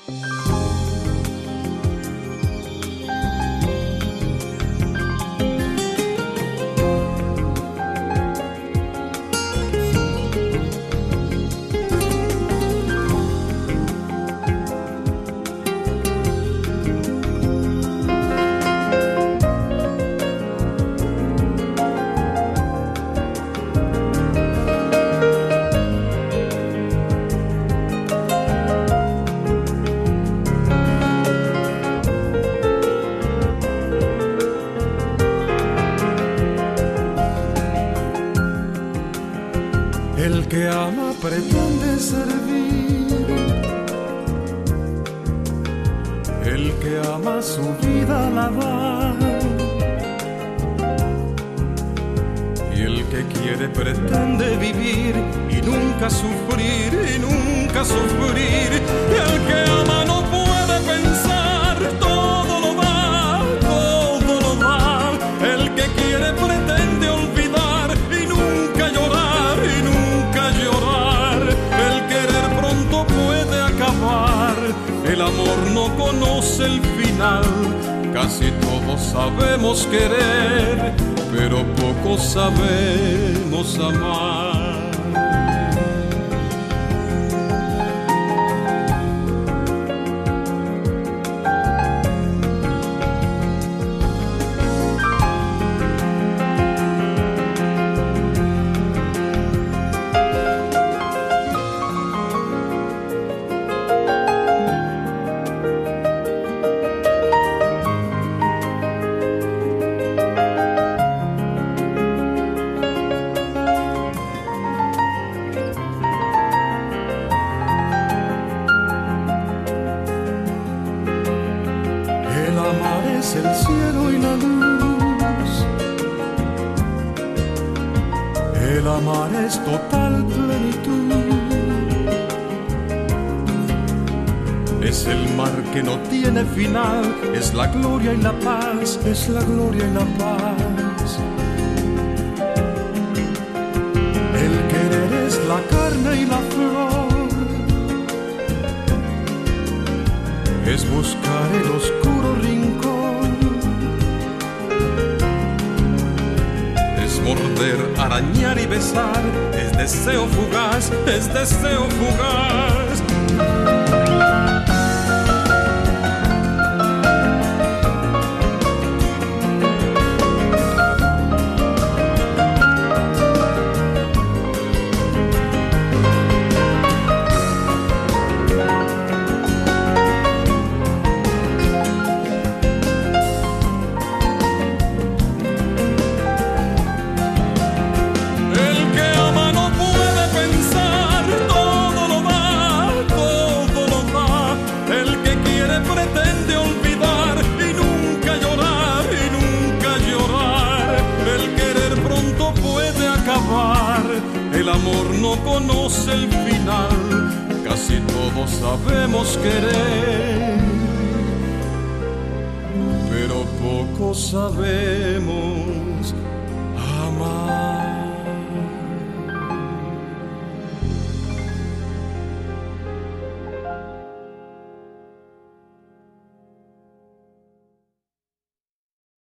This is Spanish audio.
El que ama pretende servir, el que ama su vida la da, y el que quiere pretende vivir y nunca sufrir, y nunca sufrir. El que ama no puede pensar, todo lo da, todo lo da. El que quiere pretende olvidar y nunca llorar, y nunca llorar. El querer pronto puede acabar, el amor no conoce el final. Casi todos sabemos querer, pero poco sabemos amar. El cielo y la luz, el amar es total plenitud, es el mar que no tiene final, es la gloria y la paz, es la gloria y la paz. El querer es la carne y la flor, es buscar el oscuro rincón, morder, arañar y besar, es deseo fugaz, es deseo fugaz. Pretende olvidar y nunca llorar, y nunca llorar. El querer pronto puede acabar, el amor no conoce el final. Casi todos sabemos querer, pero poco sabemos